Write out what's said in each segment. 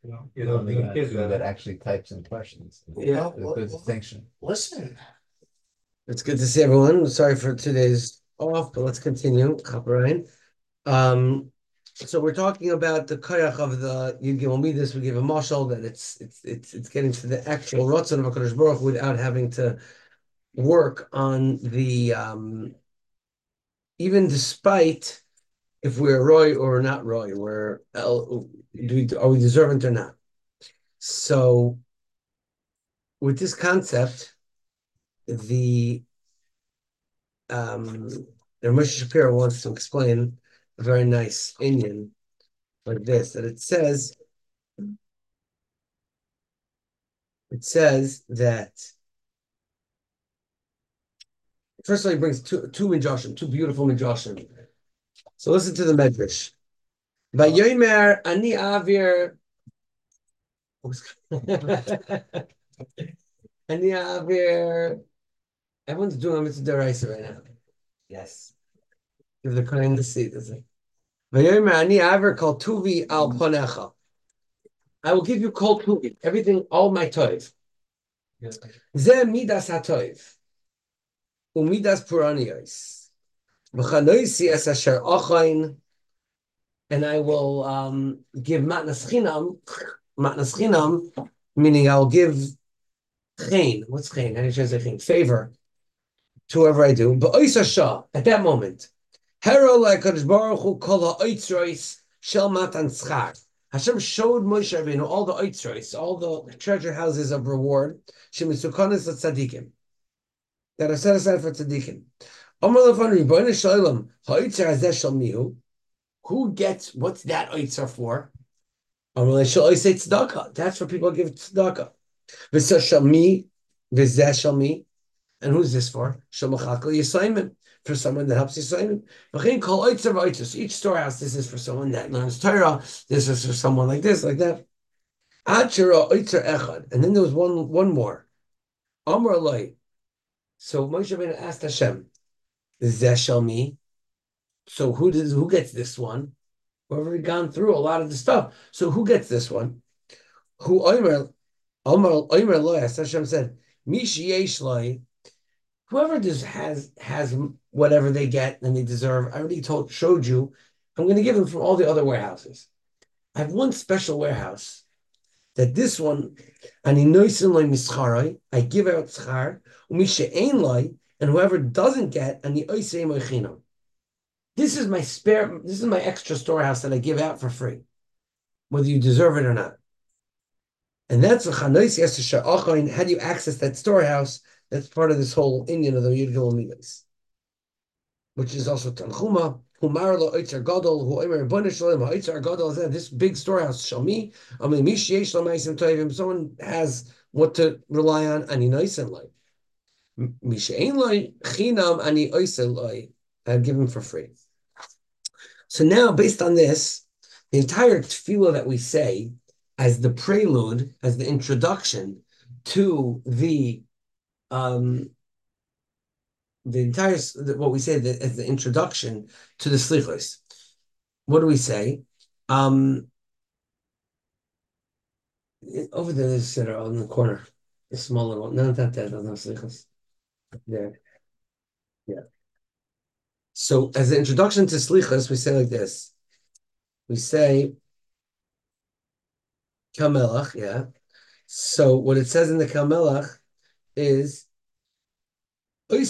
only got two that actually types in questions. Yeah. There's a good distinction. Listen. It's good to see everyone. Sorry for today's off, but let's continue. Chaperein. Um, so we're talking about the koyach of the Yud Gimel Midas. We give a mashal that it's getting to the actual Ratzon of HaKadosh Baruch Hu without having to work on the even despite if we're Roy or not Roy, are we deserving or not? So with this concept, the um, Moshe Shapiro wants to explain a very nice Indian like this, that it says that first of all he brings two midrashim, two beautiful midrashim. So listen to the medrash. Vayomer ani avir ani avir. Everyone's doing a mitzvah deraisa right now. Yes. Give the kohen the seat. Vayomer ani avir kol tuvi al ponecha. I will give you kol tuvi, everything, all my toiv. Ze midas hatoiv. Umidas puranios. V'chanoisi es asher achain. And I will give matnas chinam, meaning I'll give chen. What's chen? How do you translate chen? Favor to whoever I do. But oisasha at that moment, hero like Kadosh Baruch Hu kol ha'oitzrois shel matan tzchar. Hashem showed Moshe Rabbeinu all the oitzrois, all the treasure houses of reward, shemisukanis tzadikim, that are set aside for tzadikim. Amar lefan Ribono shel olam ha'oitzer hazeh shel mihu. Who gets what's that oitzer for? That's for people who give tzedakah. V'sa shalmi, v'zeh shalmi, and who's this for? Shalmachakal Yisayim, for someone that helps Yisayim. V'chein kol oitzer v'oitzer. Each storehouse, this is for someone that learns Torah. This is for someone like this, like that. Ad shira oitzer echad, and then there was one more. Amar Eloi. So Moshe Rabbeinu asked Hashem, "Zeh shalmi." So who gets this one? We've already gone through a lot of the stuff. So who gets this one? Who Omer Lo, Hashem said, Mishi Yesh Lo, whoever has whatever they get and they deserve. I already showed you, I'm going to give them from all the other warehouses. I have one special warehouse that this one, Ani Noisin Lo Mischarai, I give out schar, Umisha Ein Lo, and whoever doesn't get, Ani Oisei Moichinam. This is my extra storehouse that I give out for free, whether you deserve it or not. And that's a chanois yesesha achain. How do you access that storehouse? That's part of this whole Indian of the Yud Gimel Midas, which is also Tanchuma. Humar lo oitzer gadol hu omer Ribono shel olam ha'oitzer gadol. This big storehouse shalmi. I mean, mish yesh lo ma'asim tovim. Someone has what to rely on. Ani noisen lo. Mish ein lo chinam ani oisel lo. I give him for free. So now, based on this, the entire tefillah that we say as the prelude, as the introduction to the entire, what we say as the introduction to the slichos. What do we say? Over there, there's a sitter in the corner, the smaller one. No, not that. No slichos. There. Yeah. So as the introduction to slichos, we say like this. We say Kamelach, yeah. So what it says in the Kamelach is you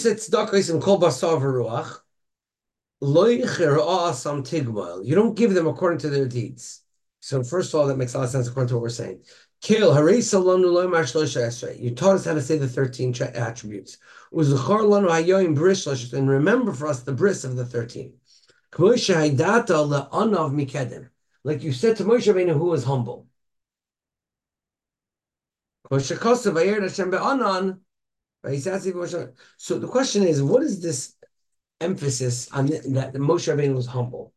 don't give them according to their deeds. So first of all, that makes a lot of sense according to what we're saying. You taught us how to say the 13 attributes. And remember for us the bris of the 13. Like you said to Moshe Rabbeinu, who was humble. So the question is, what is this emphasis on that Moshe Rabbeinu was humble?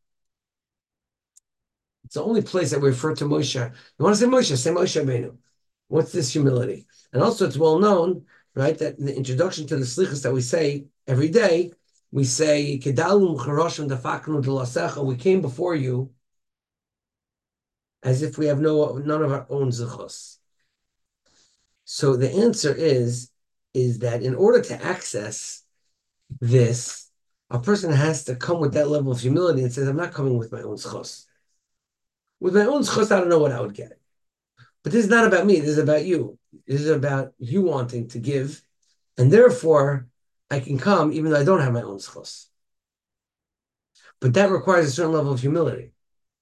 It's the only place that we refer to Moshe. You want to say Moshe Rabbeinu. What's this humility? And also it's well known, right, that in the introduction to the slichas that we say every day, we say, we came before you as if we have none of our own zechus. So the answer is that in order to access this, a person has to come with that level of humility and says, I'm not coming with my own zechus. With my own zechus, I don't know what I would get. But this is not about me. This is about you. This is about you wanting to give. And therefore, I can come even though I don't have my own zechus. But that requires a certain level of humility.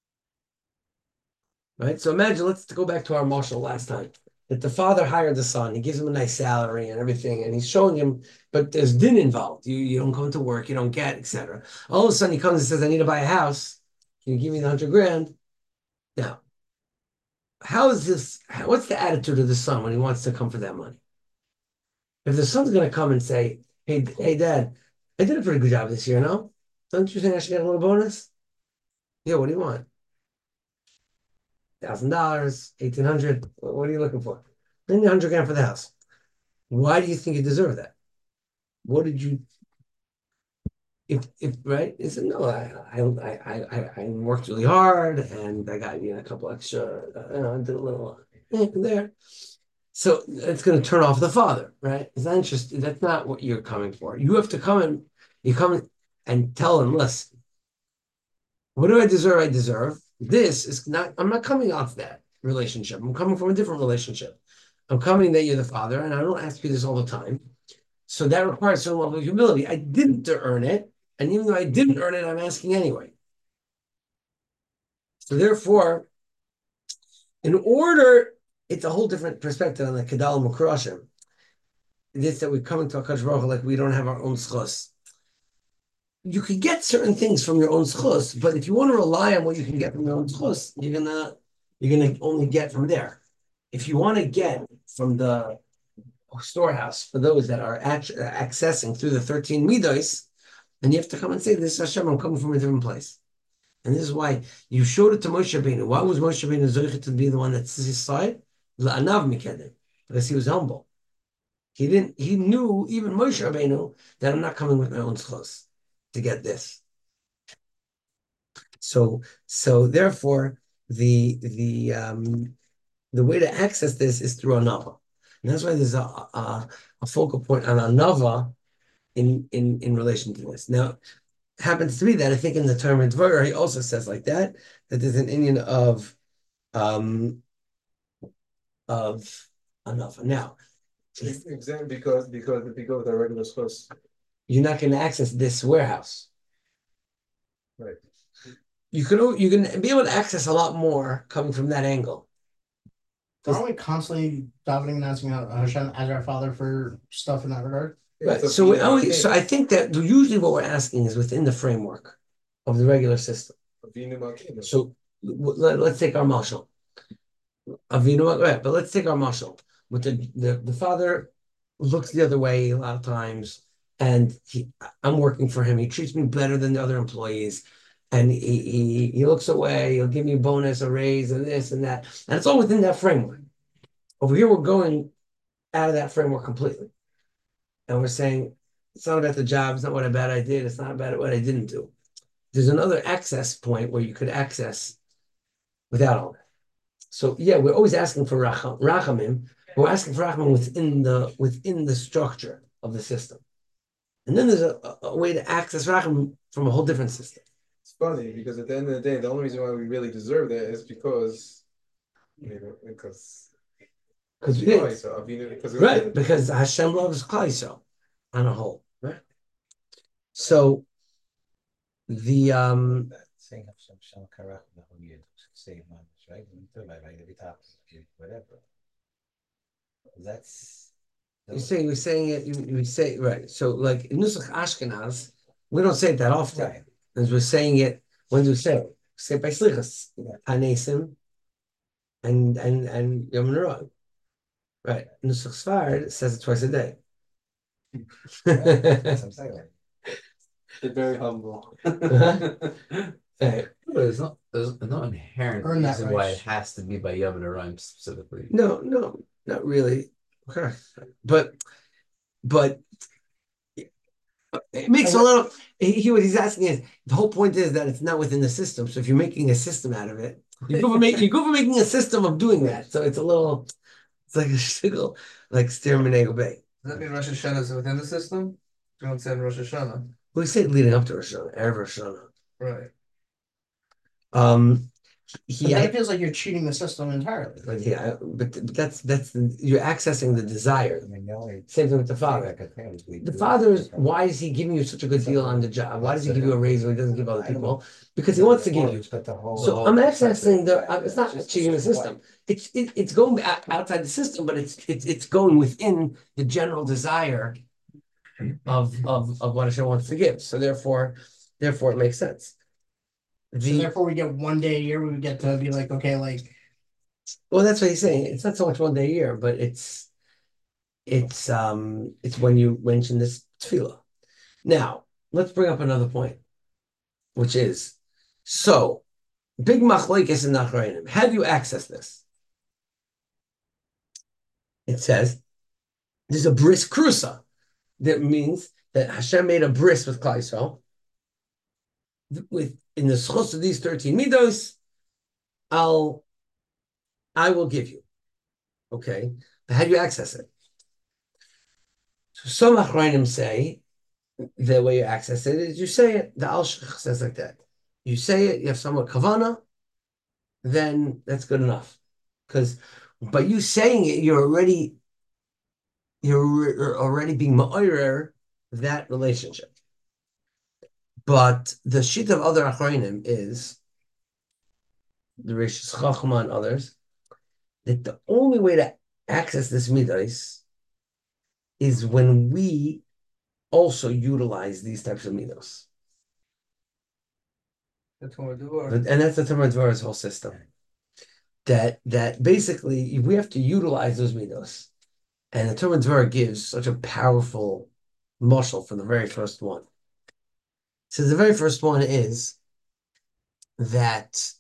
Right? So imagine, let's go back to our marshal last time. That the father hired the son, he gives him a nice salary and everything, and he's showing him, but there's din involved. You don't come to work, you don't get, etc. All of a sudden he comes and says, I need to buy a house. Can you give me the 100 grand? Now, how is this? What's the attitude of the son when he wants to come for that money? If the son's going to come and say, hey, Dad, I did a pretty good job this year, no? Don't you think I should get a little bonus? Yeah, what do you want? $1,000, 1,800. What are you looking for? I need 100 grand for the house. Why do you think you deserve that? What did you? If right? He said no. I worked really hard and I got a couple extra. I did a little there. So it's going to turn off the father, right? It's not interested. That's not what you're coming for. You have to come and tell him, listen, what do I deserve? I deserve. This is not, I'm not coming off that relationship. I'm coming from a different relationship. I'm coming that you're the father, and I don't ask you this all the time. So that requires some level of humility. I didn't earn it, and even though I didn't earn it, I'm asking anyway. So therefore, in order, it's a whole different perspective on the Kedal Mukrashim. This that we're coming to HaKadosh Baruch Hu like we don't have our own schus. You can get certain things from your own schus, but if you want to rely on what you can get from your own schus, you're gonna only get from there. If you want to get from the storehouse for those that are accessing through the 13 midos, then you have to come and say, this is Hashem, I'm coming from a different place. And this is why you showed it to Moshe Rabbeinu. Why was Moshe Rabbeinu zoichet to be the one that's his side? La'anav mikedem, because he was humble. He knew, even Moshe Rabbeinu, that I'm not coming with my own schos to get this. So therefore, the way to access this is through anava. And that's why there's a focal point on anava in relation to this. Now, it happens to be that I think in the term of Dvorah, he also says like that there's an Indian of anava. Now, exactly because if you go with a regular source, you're not going to access this warehouse. Right. You can be able to access a lot more coming from that angle. Aren't we constantly davening and asking Hashem as our Father for stuff in that regard? Right. So I think that usually what we're asking is within the framework of the regular system. So let's take our mashal. Right, but let's take our mashal. With the father looks the other way a lot of times, and I'm working for him. He treats me better than the other employees, and he looks away. He'll give me a bonus, a raise, and this and that, and it's all within that framework. Over here, we're going out of that framework completely. And we're saying, it's not about the job, it's not what bad I did, it's not about what I didn't do. There's another access point where you could access without all that. So yeah, we're always asking for rachamim. We're asking for rachamim within the structure of the system. And then there's a way to access rachamim from a whole different system. It's funny because at the end of the day, the only reason why we really deserve that is because we did. Right, because Hashem loves Klal Yisrael on a whole, right? So the saying Hashem Karach the whole year save money, right? Whatever. That's we're saying it. We say right. So like in Nusach Ashkenaz, we don't say it that often, right. As we're saying it when we say it. Say it by slichas, Anesim, and Yom Nerod. Right. Nusach Sfard says it twice a day. That's what I'm saying. They're very humble. There's no inherent reason why it has to be by Yom Rhyme specifically. No, not really. Okay. But It makes a little. What he's asking is the whole point is that it's not within the system. So if you're making a system out of it, you go for making a system of doing that. So it's a little. It's like a shtickle, like Steer Menego Bay. Does that mean Rosh Hashanah is within the system? You don't say Rosh Hashanah. We say leading up to Rosh Hashanah, Erev Rosh Hashanah. Right. But then it feels like you're cheating the system entirely. But yeah, but you're accessing the desire. I mean, the only Same thing with the thing I father. could think is we The do father it. is, why is he giving you such a good deal on the job? Why does he give you a raise when he doesn't give other people? Because he wants to give you. But the whole- So I'm accessing it's not cheating the system. It's going outside the system, but it's going within the general desire of what Hashem wants to give. So therefore it makes sense. So therefore, we get 1 day a year. We get to be like, okay, like. Well, that's what he's saying. It's not so much 1 day a year, but it's when you mention this tefillah. Now, let's bring up another point, which is so big machlokes in Nachronim. How do you access this? It says there's a bris krusa. That means that Hashem made a bris with Klal Yisrael. In the schos of these 13 midos, I will give you. Okay, but how do you access it? So some Achronim say the way you access it is you say it. The Al-Shich says like that. You say it, you have somewhat kavana, then that's good enough. Because by you saying it, you're already being ma'orer that relationship. But the sheet of other Achronim is the Rishis Chachma and others that the only way to access this midos is when we also utilize these types of midos. That's what we're doing. And that's the Talmud Dvorah's whole system. That basically we have to utilize those midos. And the Talmud Dvorah gives such a powerful mashal for the very first one. So the very first one is that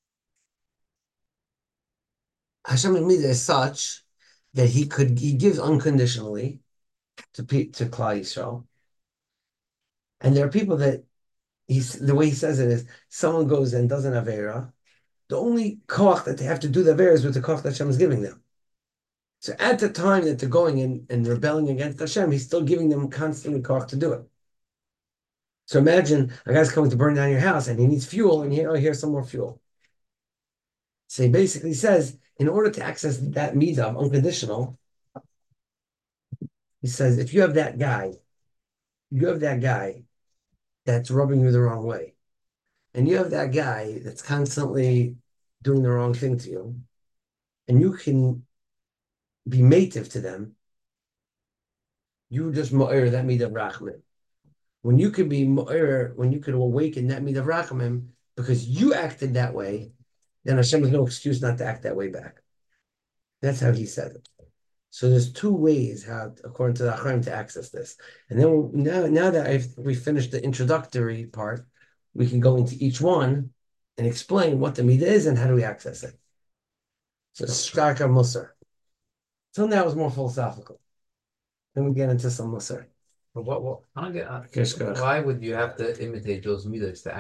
Hashem's midah is such that he gives unconditionally to Klal Yisrael. And there are people that the way he says it is someone goes and does an avera. The only koach that they have to do the avera is with the koach that Hashem is giving them. So at the time that they're going and rebelling against Hashem, he's still giving them constantly koach to do it. So imagine a guy's coming to burn down your house and he needs fuel, and here's some more fuel. So he basically says, in order to access that midah of unconditional, he says, if you have that guy that's rubbing you the wrong way, and you have that guy that's constantly doing the wrong thing to you, and you can be mative to them, you just ma'ir that midah of rachamim. When you could be ma'ir, when you could awaken that midah of rachamim, because you acted that way, then Hashem has no excuse not to act that way back. That's how he said it. So there's two ways how, according to the Achronim, to access this. And then now that we finished the introductory part, we can go into each one and explain what the midah is and how do we access it. So Shkarka Musar. So that was more philosophical. Then we get into some Musar. But why would you have to imitate those midas to